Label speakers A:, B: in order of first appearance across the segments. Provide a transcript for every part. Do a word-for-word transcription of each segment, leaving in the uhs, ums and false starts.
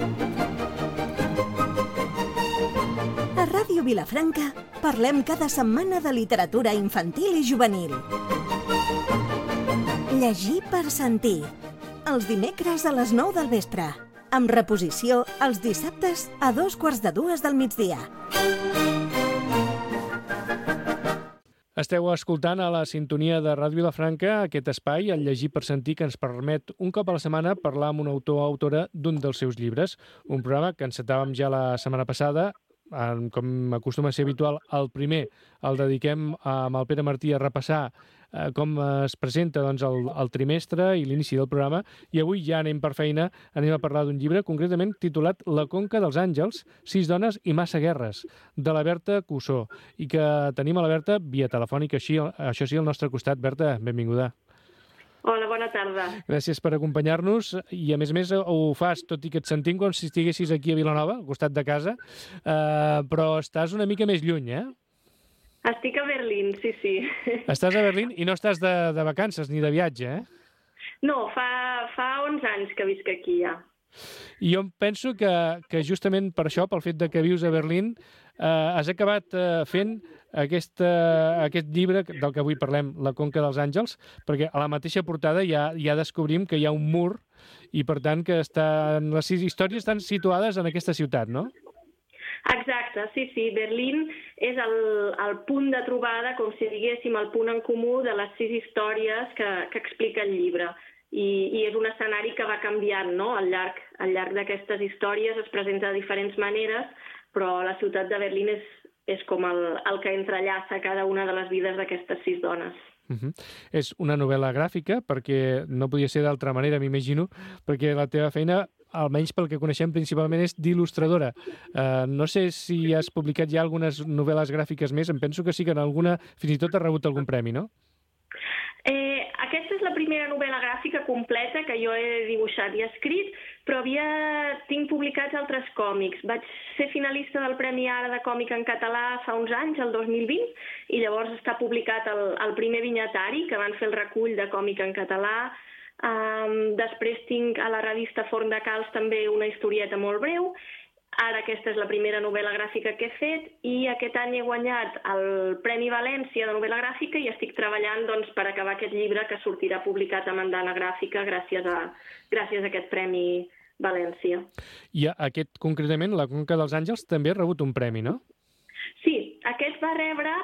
A: A Ràdio Vilafranca parlem cada setmana de literatura infantil i juvenil. Llegir per sentir. Els dimecres a les nou del vespre. Amb reposició els dissabtes a dos quarts de dues del migdia.
B: Esteu escoltant a la sintonia de Ràdio Vilafranca aquest espai, el Llegir per sentir, que ens permet un cop a la setmana parlar amb un autor o autora d'un dels seus llibres. Un programa que encetàvem ja la setmana passada, com acostuma a ser habitual, el primer el dediquem amb el Pere Martí a repassar eh, com es presenta doncs, el, el trimestre i l'inici del programa, i avui ja anem per feina, anem a parlar d'un llibre concretament titulat La Conca dels Àngels, sis dones i massa guerres, de la Berta Cussó, i que tenim a la Berta via telefònica, així, això sí, al nostre costat. Berta, benvinguda.
C: Hola, bona tarda.
B: Gràcies per acompanyar-nos, i a més a més ho fas, tot i que et sentim com si estiguessis aquí a Vilanova, al costat de casa, eh, però estàs una mica més lluny, eh?
C: Estic a Berlín, sí, sí.
B: Estàs a Berlín i no estàs de, de vacances ni de viatge, eh?
C: No, fa, fa onze anys que visc aquí ja.
B: I jo penso que, que justament per això, pel fet de que vius a Berlín, eh, has acabat eh, fent aquest, eh, aquest llibre del que avui parlem, La Conca dels Àngels, perquè a la mateixa portada ja, ja descobrim que hi ha un mur i, per tant, que estan, les sis històries estan situades en aquesta ciutat, no?
C: Exacte, sí, sí. Berlín és el, el punt de trobada, com si diguéssim, el punt en comú de les sis històries que, que explica el llibre. I, i és un escenari que va canviant, no? Al llarg, al llarg d'aquestes històries es presenta de diferents maneres, però la ciutat de Berlín és, és com el, el que entrellaça cada una de les vides d'aquestes sis dones.
B: Uh-huh. És una novel·la gràfica, perquè no podia ser d'altra manera, m'imagino, perquè la teva feina, almenys pel que coneixem principalment, és d'il·lustradora. Uh, no sé si has publicat ja algunes novel·les gràfiques més, em penso que sí que en alguna fins i tot has rebut algun premi, no?
C: Eh, aquesta és la primera novel·la gràfica completa que jo he dibuixat i escrit, però havia... tinc publicats altres còmics. Vaig ser finalista del Premi Ara de còmic en català fa uns anys, el dos mil vint, i llavors està publicat el, el primer vinyetari, que van fer el recull de còmic en català. Um, després tinc a la revista Forn de Calç també una historieta molt breu. Ara aquesta és la primera novel·la gràfica que he fet, i aquest any he guanyat el Premi València de novel·la gràfica i estic treballant doncs, per acabar aquest llibre, que sortirà publicat a Mandana Gràfica gràcies a, gràcies a aquest Premi València.
B: I aquest, concretament, La Conca dels Àngels, també ha rebut un premi, no?
C: Sí, aquest va rebre...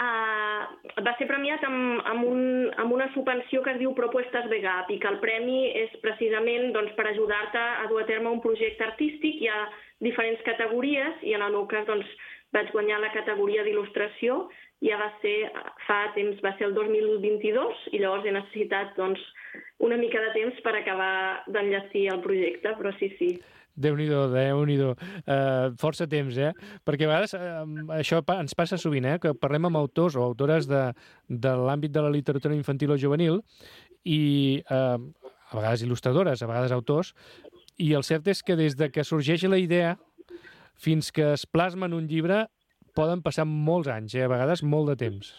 C: Uh, va ser premiat amb, amb, un, amb una subvenció que es diu Propuestas B G A P, i que el premi és precisament doncs, per ajudar-te a dur a terme un projecte artístic. Hi ha diferents categories, i en el meu cas doncs, vaig guanyar la categoria d'il·lustració. Ja va ser, fa temps, va ser el dos mil vint-i-dos, i llavors he necessitat doncs, una mica de temps per acabar d'enllestir el projecte, però sí, sí.
B: Déu-n'hi-do, Déu-n'hi-do. Uh, força temps, eh? Perquè a vegades uh, això pa ens passa sovint, eh? Que parlem amb autors o autores de, de l'àmbit de la literatura infantil o juvenil, i uh, a vegades il·lustradores, a vegades autors, i el cert és que des de que sorgeix la idea fins que es plasma en un llibre poden passar molts anys, eh? A vegades molt de temps.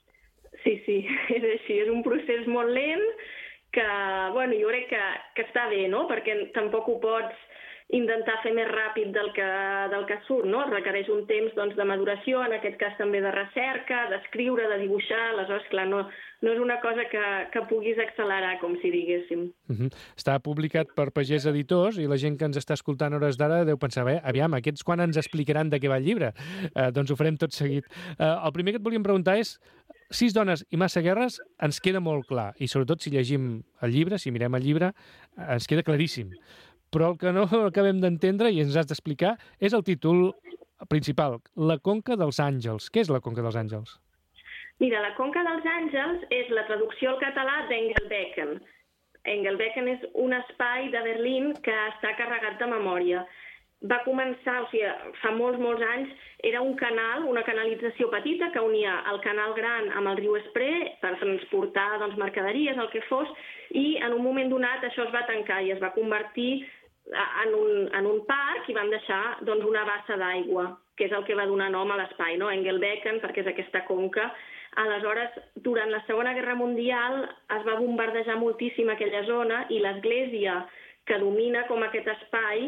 C: Sí, sí, és així. És un procés molt lent que, bueno, jo crec que, que està bé, no? Perquè tampoc ho pots intentar fer més ràpid del que, del que surt, no? Requereix un temps doncs, de maduració, en aquest cas també de recerca, d'escriure, de dibuixar. Aleshores, clar, no, no és una cosa que, que puguis accelerar, com si diguéssim.
B: Uh-huh. Està publicat per Pagès Editors, i la gent que ens està escoltant a hores d'ara deu pensar, bé, aviam, aquests quan ens explicaran de què va el llibre? Uh, doncs ho farem tot seguit. Uh, el primer que et volíem preguntar és: sis dones i massa guerres ens queda molt clar, i sobretot si llegim el llibre, si mirem el llibre, ens queda claríssim. Però el que no acabem d'entendre, i ens has d'explicar, és el títol principal, La Conca dels Àngels. Què és La Conca dels Àngels?
C: Mira, La Conca dels Àngels és la traducció al català d'Engelbecken. Engelbecken és un espai de Berlín que està carregat de memòria. Va començar, o sigui, fa molts, molts anys, era un canal, una canalització petita que unia el canal gran amb el riu Spree per transportar doncs, mercaderies, el que fos, i en un moment donat això es va tancar i es va convertir en un, en un parc, i van deixar doncs, una bassa d'aigua, que és el que va donar nom a l'espai, no? Engelbecken, perquè és aquesta conca. Aleshores, durant la Segona Guerra Mundial es va bombardejar moltíssim aquella zona, i l'església que domina com aquest espai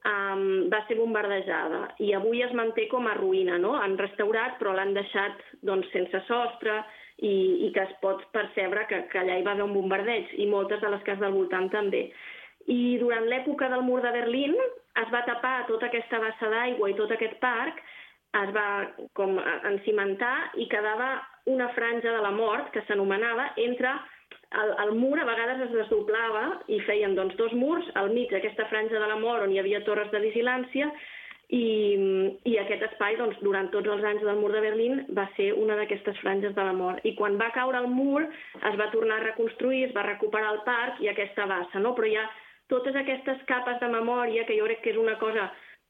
C: um, va ser bombardejada i avui es manté com a ruïna, no? Han restaurat però l'han deixat doncs, sense sostre i, i que es pot percebre que, que allà hi va haver un bombardeig i moltes de les cases del voltant també. I durant l'època del mur de Berlín es va tapar tota aquesta bassa d'aigua i tot aquest parc, es va com encimentar i quedava una franja de la mort que s'anomenava entre el, el mur, a vegades es desdoblava i feien doncs, dos murs, al mig aquesta franja de la mort on hi havia torres de vigilància i, i aquest espai doncs, durant tots els anys del mur de Berlín va ser una d'aquestes franges de la mort. I quan va caure el mur es va tornar a reconstruir, es va recuperar el parc i aquesta bassa, no? Però hi ha totes aquestes capes de memòria que jo crec que és una cosa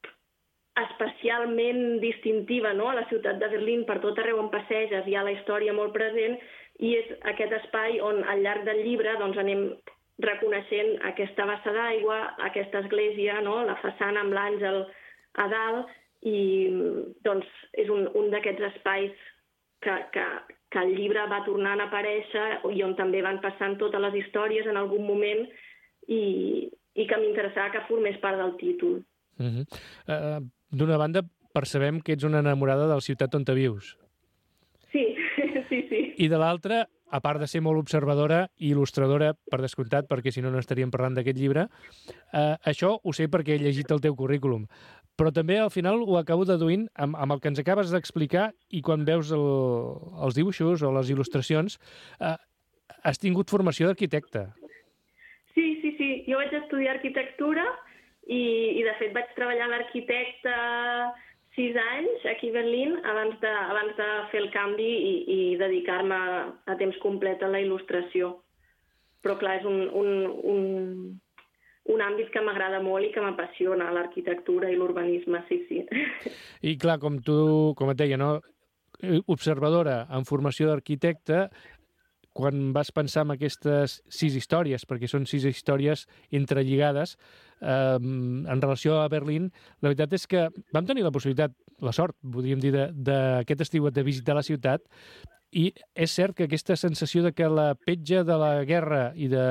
C: especialment distintiva, no? A la ciutat de Berlín, per tot arreu on passeges hi ha la història molt present i és aquest espai on al llarg del llibre doncs, anem reconeixent aquesta bassa d'aigua, aquesta església, no? La façana amb l'àngel a dalt i doncs, és un, un d'aquests espais que, que, que el llibre va tornant a aparèixer i on també van passant totes les històries en algun moment i, i que m'interessava que formés part del títol.
B: Uh-huh. Uh, D'una banda, percebem que ets una enamorada de la ciutat on te vius.
C: Sí, sí, sí.
B: I de l'altra, a part de ser molt observadora i il·lustradora, per descomptat, perquè si no, no estaríem parlant d'aquest llibre, eh, això ho sé perquè he llegit el teu currículum, però també al final ho acabo deduint amb, amb el que ens acabes d'explicar i quan veus el, els dibuixos o les il·lustracions, eh, has tingut formació d'arquitecte.
C: Sí, sí, sí. Jo vaig estudiar arquitectura i, i de fet, vaig treballar a l'arquitecte sis anys aquí a Berlín abans de, abans de fer el canvi i, i dedicar-me a temps complet a la il·lustració. Però, clar, és un, un, un, un àmbit que m'agrada molt i que m'apassiona, l'arquitectura i l'urbanisme, sí, sí.
B: I, clar, com tu, com et deia, no? Observadora en formació d'arquitecte, quan vas pensar en aquestes sis històries, perquè són sis històries entrelligades, eh, en relació a Berlín, la veritat és que vam tenir la possibilitat, la sort, podríem dir, d'aquest estiu de visitar la ciutat, i és cert que aquesta sensació de que la petja de la guerra i de,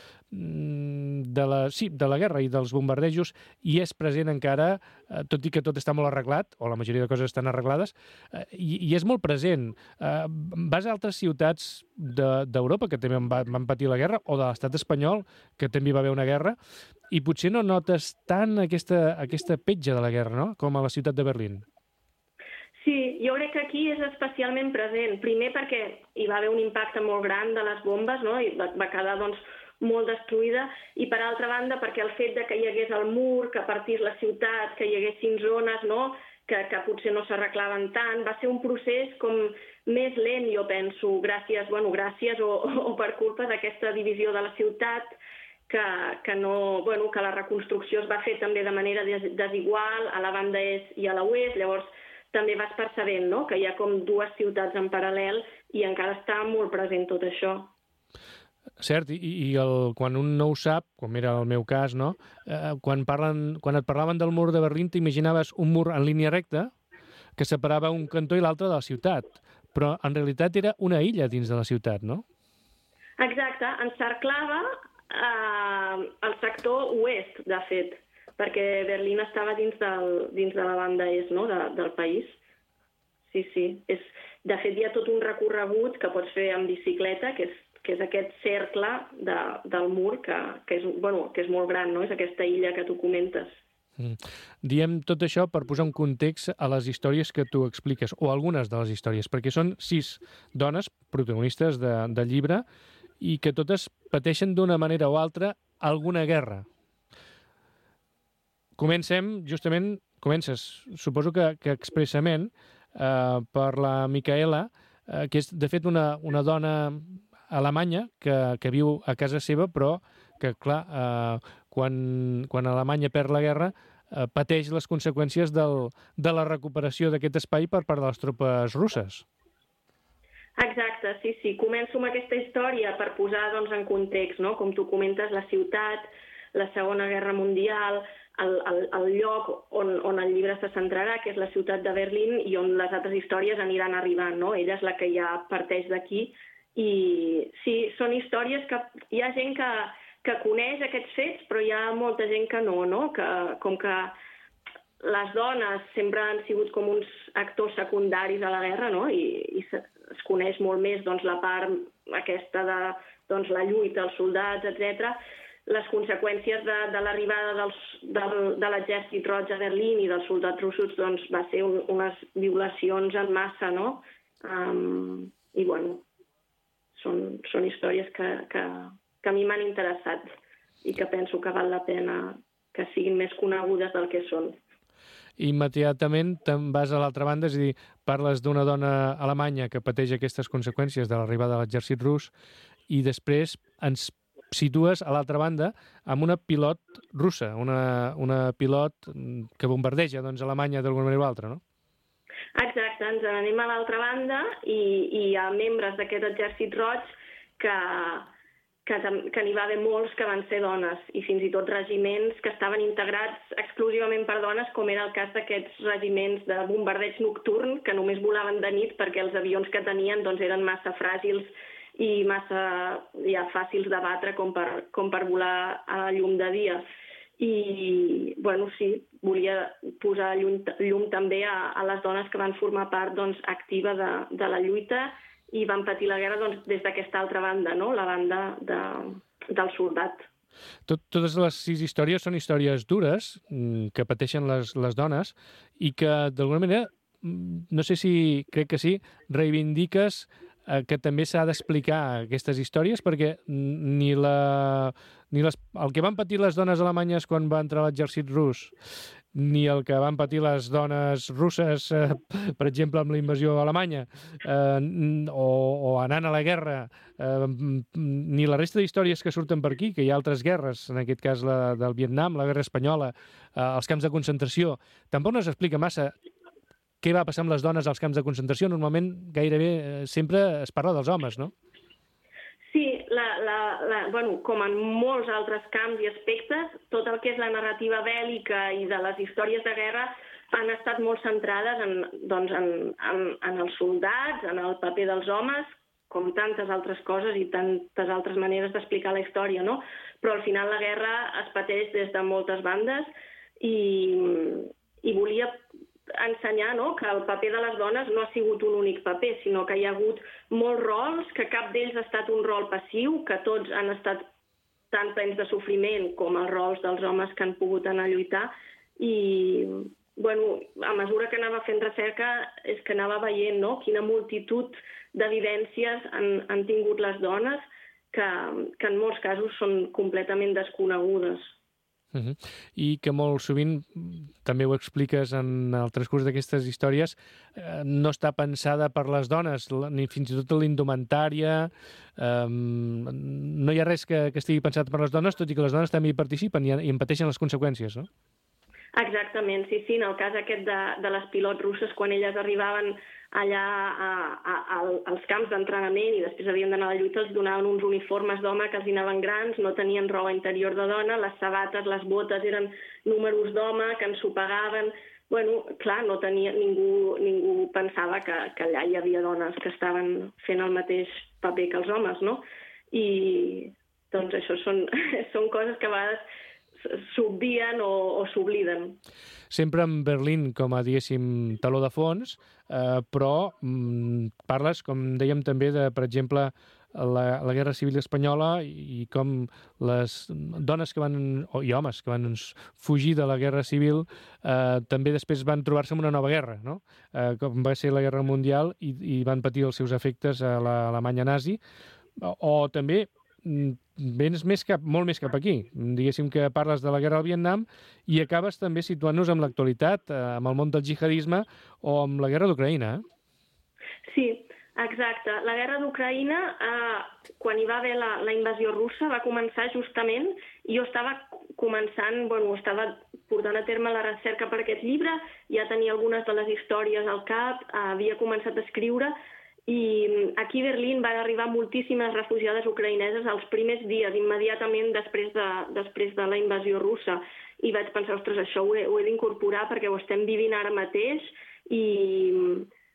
B: de la, sí, de la guerra i dels bombardejos hi és present encara, eh, tot i que tot està molt arreglat, o la majoria de coses estan arreglades, eh, i, i és molt present. Eh, vas a altres ciutats d'Europa que també van, van patir la guerra, o de l'estat espanyol, que també hi va haver una guerra, i potser no notes tant aquesta, aquesta petja de la guerra, no?, com a la ciutat de Berlín.
C: Sí, jo crec que aquí és especialment present. Primer perquè hi va haver un impacte molt gran de les bombes, no? I va, va quedar doncs, molt destruïda, i per altra banda perquè el fet de que hi hagués el mur, que partís la ciutat, que hi haguessin zones, no? que, que potser no s'arreglaven tant, va ser un procés com més lent, jo penso, gràcies, bueno, gràcies o, o per culpa d'aquesta divisió de la ciutat, que, que, no, bueno, que la reconstrucció es va fer també de manera des, desigual a la banda est i a l'oest, llavors també vas percebent, no?, que hi ha com dues ciutats en paral·lel i encara està molt present tot això.
B: Cert, i, i el, quan un no ho sap, com era el meu cas, no? Eh, quan, parlen, quan et parlaven del mur de Berlín t'imaginaves un mur en línia recta que separava un cantó i l'altre de la ciutat, però en realitat era una illa dins de la ciutat, no?
C: Exacte, encerclava eh, el sector oest, de fet, perquè Berlín estava dins, del, dins de la banda est, no?, de, del país. Sí, sí. És, de fet, hi ha tot un recorregut que pots fer amb bicicleta, que és, que és aquest cercle de, del mur, que, que, és, bueno, que és molt gran, no? És aquesta illa que tu comentes.
B: Mm. Diem tot això per posar un context a les històries que tu expliques, o algunes de les històries, perquè són sis dones protagonistes de, del llibre i que totes pateixen d'una manera o altra alguna guerra. Comencem, justament, comences, suposo que, que expressament, eh, per la Micaela, eh, que és, de fet, una, una dona alemanya que, que viu a casa seva, però que, clar, eh, quan, quan Alemanya perd la guerra, eh, pateix les conseqüències del, de la recuperació d'aquest espai per part de les tropes russes.
C: Exacte, sí, sí. Començo amb aquesta història per posar doncs, en context, no? Com tu comentes, la ciutat, la Segona Guerra Mundial, el, el, el lloc on, on el llibre se centrarà, que és la ciutat de Berlín, i on les altres històries aniran arribant, no? Ella és la que ja parteix d'aquí. I sí, són històries que hi ha gent que, que coneix aquests fets, però hi ha molta gent que no, no? Que, com que les dones sempre han sigut com uns actors secundaris a la guerra, no? I, i es coneix molt més doncs, la part aquesta de doncs, la lluita, els soldats, etcètera. Les conseqüències de, de l'arribada dels, del, de l'exèrcit roig a Berlín i dels soldats russos doncs, va ser un, unes violacions en massa, no? Um, I, bueno, són, són històries que, que, que a mi m'han interessat i que penso que val la pena que siguin més conegudes del que són.
B: Immediatament te'n vas a l'altra banda, és a dir, parles d'una dona alemanya que pateix aquestes conseqüències de l'arribada de l'exèrcit rus i després ens situes a l'altra banda amb una pilot russa, una, una pilot que bombardeja doncs, Alemanya d'alguna manera o altra, no?
C: Exacte, ens anem a l'altra banda i, i hi ha membres d'aquest exèrcit roig que, que, que n'hi va haver molts que van ser dones i fins i tot regiments que estaven integrats exclusivament per dones, com era el cas d'aquests regiments de bombardeig nocturn que només volaven de nit perquè els avions que tenien doncs, eren massa fràgils i massa ja, fàcils de batre com per, com per volar a la llum de dia. I, bueno, sí, volia posar llum, llum també a, a les dones que van formar part doncs, activa de, de la lluita i van patir la guerra doncs, des d'aquesta altra banda, no? La banda de, del soldat.
B: Tot, totes les sis històries són històries dures que pateixen les, les dones i que, d'alguna manera, no sé si, crec que sí, reivindiques eh, que també s'ha d'explicar aquestes històries perquè ni la... ni les, el que van patir les dones alemanyes quan va entrar l'exèrcit rus, ni el que van patir les dones russes, eh, per exemple, amb la invasió alemanya, eh, o, o anant a la guerra, eh, ni la resta d'històries que surten per aquí, que hi ha altres guerres, en aquest cas la del Vietnam, la guerra espanyola, eh, els camps de concentració, tampoc no s'explica massa què va passar amb les dones als camps de concentració. Normalment, gairebé eh, sempre es parla dels homes, no?
C: Sí, la, la, la, bueno, com en molts altres camps i aspectes, tot el que és la narrativa bèl·lica i de les històries de guerra han estat molt centrades en, doncs, en, en, en els soldats, en el paper dels homes, com tantes altres coses i tantes altres maneres d'explicar la història, no? Però al final la guerra es pateix des de moltes bandes i, i volia ensenyar, no?, que el paper de les dones no ha sigut un únic paper, sinó que hi ha hagut molts rols, que cap d'ells ha estat un rol passiu, que tots han estat tan plens de sofriment com els rols dels homes que han pogut anar a lluitar. I, bueno, a mesura que anava fent recerca és que anava veient, no?, quina multitud de vivències han, han tingut les dones que, que en molts casos són completament desconegudes.
B: Uh-huh. I que molt sovint, també ho expliques en el transcurs d'aquestes històries, eh, no està pensada per les dones, ni fins i tot l'indumentària, eh, no hi ha res que, que estigui pensat per les dones, tot i que les dones també hi participen i, i en pateixen les conseqüències, no?
C: Exactament, sí, sí, en el cas aquest de, de les pilots russes, quan elles arribaven allà a, a, a, als camps d'entrenament i després havien d'anar a la lluita, els donaven uns uniformes d'home que els anaven grans, no tenien roba interior de dona, les sabates, les botes eren números d'home que ensopagaven. Bueno, clar, no tenia, ningú, ningú pensava que, que allà hi havia dones que estaven fent el mateix paper que els homes, no? I doncs això són, són coses que a vegades s'obvien o, o s'obliden.
B: Sempre en Berlín com a, diguéssim, taló de fons, eh, però mm, parles, com dèiem també, de, per exemple, la, la Guerra Civil Espanyola i, i com les dones que van, o, i homes que van fugir de la Guerra Civil eh, també després van trobar-se en una nova guerra, no? Eh, com va ser la Guerra Mundial i, i van patir els seus efectes a l'Alemanya nazi, o, o també vens més cap, molt més cap aquí. Diguéssim que parles de la guerra al Vietnam i acabes també situant-nos amb l'actualitat, amb el món del jihadisme o amb la guerra d'Ucraïna. Eh?
C: Sí, exacte. La guerra d'Ucraïna, eh, quan hi va haver la, la invasió russa, va començar justament, i jo estava començant, bueno, estava portant a terme la recerca per aquest llibre, ja tenia algunes de les històries al cap, eh, havia començat a escriure. I aquí a Berlín van arribar moltíssimes refugiades ucraïneses els primers dies, immediatament després de, després de la invasió russa. I vaig pensar, ostres, això ho he, ho he d'incorporar perquè ho estem vivint ara mateix i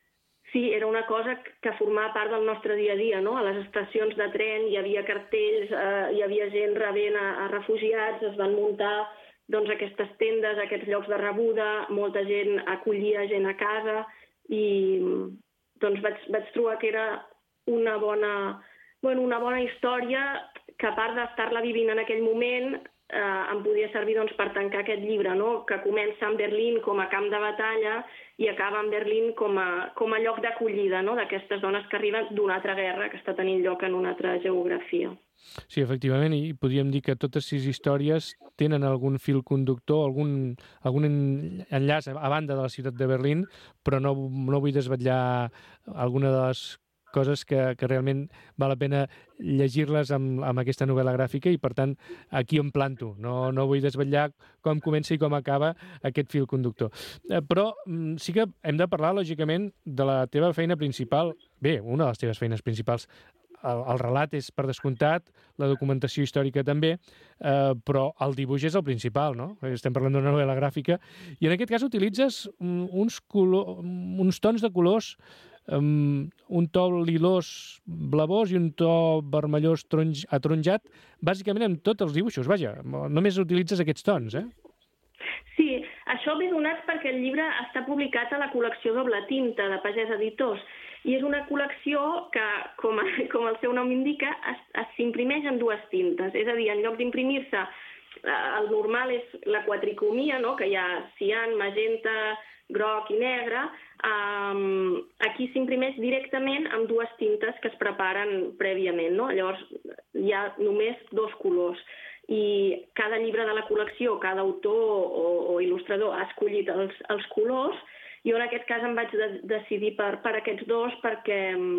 C: sí, era una cosa que formava part del nostre dia a dia, no? A les estacions de tren hi havia cartells, eh, hi havia gent rebent a, a refugiats, es van muntar doncs, aquestes tendes, aquests llocs de rebuda, molta gent acollia gent a casa i doncs, vaig, vaig trobar que era una bona, bueno, una bona història que a part d'estar-la vivint en aquell moment eh, em podia servir doncs, per tancar aquest llibre, no? Que comença en Berlín com a camp de batalla i acaba en Berlín com a, com a lloc d'acollida, no? D'aquestes dones que arriben d'una altra guerra que està tenint lloc en una altra geografia.
B: Sí, efectivament, i podríem dir que totes sis històries tenen algun fil conductor, algun, algun enllaç a banda de la ciutat de Berlín, però no, no vull desvetllar alguna de les coses que, que realment val la pena llegir-les amb, amb aquesta novel·la gràfica i, per tant, aquí em planto. No, no vull desvetllar com comença i com acaba aquest fil conductor. Eh, però sí que hem de parlar, lògicament, de la teva feina principal. Bé, una de les teves feines principals. El, el relat és, per descomptat, la documentació històrica també, eh, però el dibuix és el principal, no? Estem parlant d'una novel·la gràfica. I en aquest cas utilitzes uns, color, uns tons de colors, um, un to lilós blavós i un to vermellós taronj, ataronjat, bàsicament en tots els dibuixos. Vaja, només utilitzes aquests tons, eh?
C: Sí, això ve donat perquè el llibre està publicat a la col·lecció Doble Tinta de Pagès Editors i és una col·lecció que, com, a, com el seu nom indica, s'imprimeix en dues tintes. És a dir, en lloc d'imprimir-se, el normal és la quatricromia, no? Que hi ha cian, magenta, groc i negre. Um, aquí s'imprimeix directament amb dues tintes que es preparen prèviament, no? Llavors hi ha només dos colors. I cada llibre de la col·lecció, cada autor o, o il·lustrador ha escollit els, els colors. Jo en aquest cas em vaig de, decidir per, per aquests dos perquè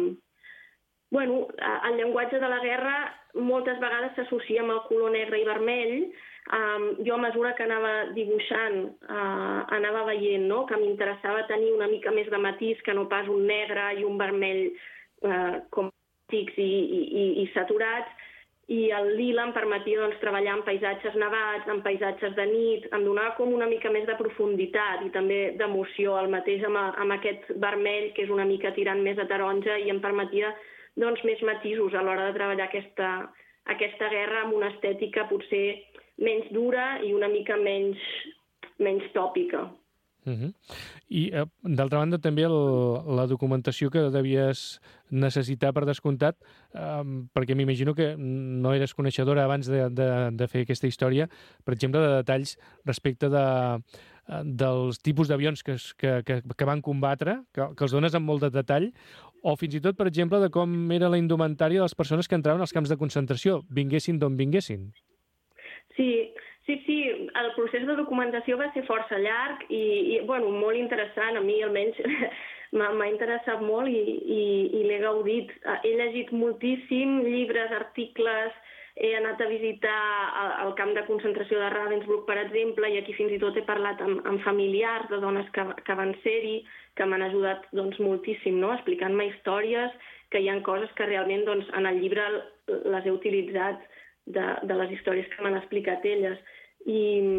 C: bueno, el llenguatge de la guerra moltes vegades s'associa amb el color negre i vermell. Um, jo a mesura que anava dibuixant uh, anava veient, no? Que m'interessava tenir una mica més de matís que no pas un negre i un vermell uh, com tics i, i, i saturats. I el lila em permetia doncs, treballar en paisatges nevats, en paisatges de nit, em donava com una mica més de profunditat i també d'emoció, el mateix amb, amb aquest vermell, que és una mica tirant més a taronja, i em permetia doncs, més matisos a l'hora de treballar aquesta, aquesta guerra amb una estètica potser menys dura i una mica menys, menys tòpica.
B: Uh-huh. I, eh, d'altra banda, també el, la documentació que devies necessitar per descomptat, eh, perquè m'imagino que no eres coneixedora abans de, de, de fer aquesta història, per exemple, de detalls respecte de, dels tipus d'avions que, que, que, que van combatre, que, que els dones amb molt de detall, o fins i tot, per exemple, de com era la indumentària de les persones que entraven als camps de concentració, vinguessin d'on vinguessin.
C: Sí, sí, sí, el procés de documentació va ser força llarg i, i bueno, molt interessant, a mi almenys m'ha interessat molt i, i, i l'he gaudit. He llegit moltíssim llibres, articles, he anat a visitar el camp de concentració de Ravensbrück, per exemple, i aquí fins i tot he parlat amb, amb familiars de dones que, que van ser-hi, que m'han ajudat doncs, moltíssim, no? Explicant-me històries, que hi ha coses que realment doncs, en el llibre les he utilitzat de, de les històries que m'han explicat elles. I,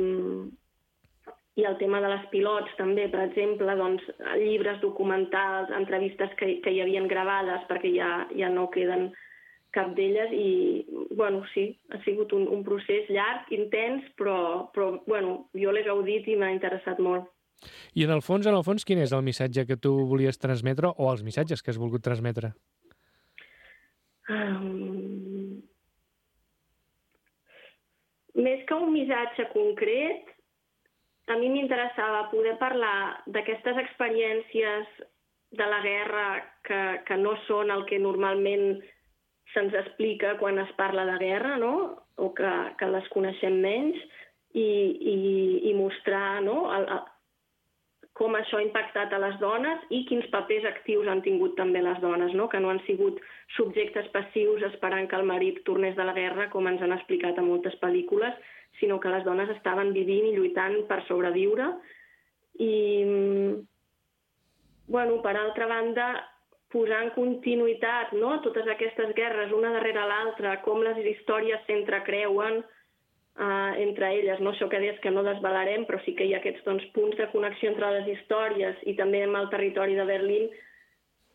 C: i el tema de les pilots també, per exemple, doncs, llibres documentals, entrevistes que, que hi havien gravades perquè ja, ja no queden cap d'elles i, bueno, sí, ha sigut un, un procés llarg, intens, però, però bueno, jo l'he gaudit i m'ha interessat molt.
B: I en el fons, en el fons, quin és el missatge que tu volies transmetre o els missatges que has volgut transmetre?
C: Um... Més que un missatge concret, a mi m'interessava poder parlar d'aquestes experiències de la guerra que, que no són el que normalment se'ns explica quan es parla de guerra, no? O que, que les coneixem menys, i, i, i mostrar, no? el, el, com això ha impactat a les dones i quins papers actius han tingut també les dones, no? Que no han sigut subjectes passius esperant que el marit tornés de la guerra, com ens han explicat a moltes pel·lícules, sinó que les dones estaven vivint i lluitant per sobreviure. I, bueno, per altra banda, posar en continuïtat, no? Totes aquestes guerres, una darrere l'altra, com les històries s'entrecreuen Uh, entre elles, no? Això que deies que no desvelarem, però sí que hi ha aquests doncs, punts de connexió entre les històries i també amb el territori de Berlín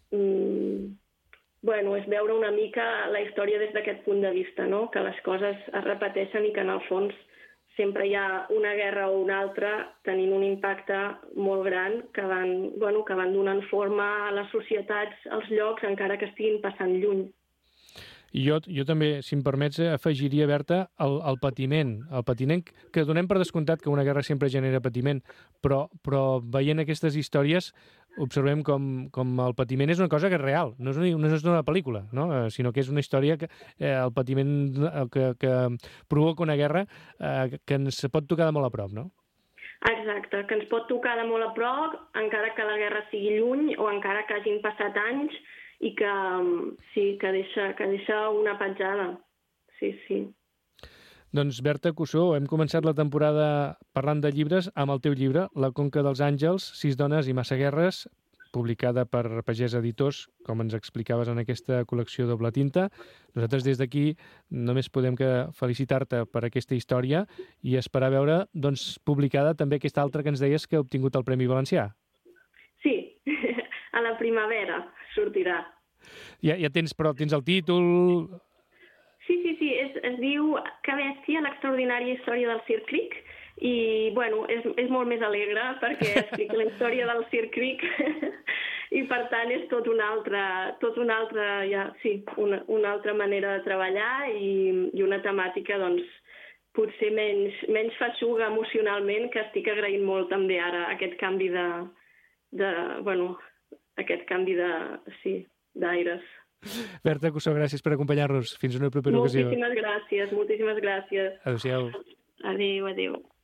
C: mm, bueno, és veure una mica la història des d'aquest punt de vista, no? Que les coses es repeteixen i que en el fons sempre hi ha una guerra o una altra tenint un impacte molt gran que van, bueno, que van donant forma a les societats, als llocs, encara que estiguin passant lluny.
B: I jo, jo també, si em permets, afegiria, Berta, el, el patiment. El patiment que donem per descomptat que una guerra sempre genera patiment, però, però veient aquestes històries observem com, com el patiment és una cosa que és real, no és una, no és una pel·lícula, no? Eh, sinó que és una història que eh, el patiment que, que provoca una guerra eh, que ens pot tocar de molt a prop, no?
C: Exacte, que ens pot tocar de molt a prop, encara que la guerra sigui lluny o encara que hagin passat anys, i que sí, que deixa, que deixa una petjada. Sí, sí.
B: Doncs, Berta Cussó, hem començat la temporada parlant de llibres amb el teu llibre, La conca dels àngels, sis dones i massa guerres, publicada per Pagès Editors, com ens explicaves en aquesta col·lecció Doble Tinta. Nosaltres des d'aquí només podem que felicitar-te per aquesta història i esperar veure, doncs, publicada també aquesta altra que ens deies que ha obtingut el Premi Valencià.
C: Sí, a la primavera sortirà.
B: Ja, ja tens, però tens el títol...
C: Sí, sí, sí, es, es diu Que bèstia, l'extraordinària història del Sir Crick, i, bueno, és, és molt més alegre perquè explica la història del Sir Crick i, per tant, és tot una altra, tot una altra, ja, sí, una, una altra manera de treballar i, i una temàtica, doncs, potser menys, menys feixuga emocionalment, que estic agraint molt també ara aquest canvi de, de bueno, aquest canvi de, sí, d'aires.
B: Berta Cussó, gràcies per acompanyar-nos. Fins una propera ocasió.
C: Moltíssimes gràcies, moltíssimes gràcies.
B: Adéu-siau.
C: Adéu, adéu.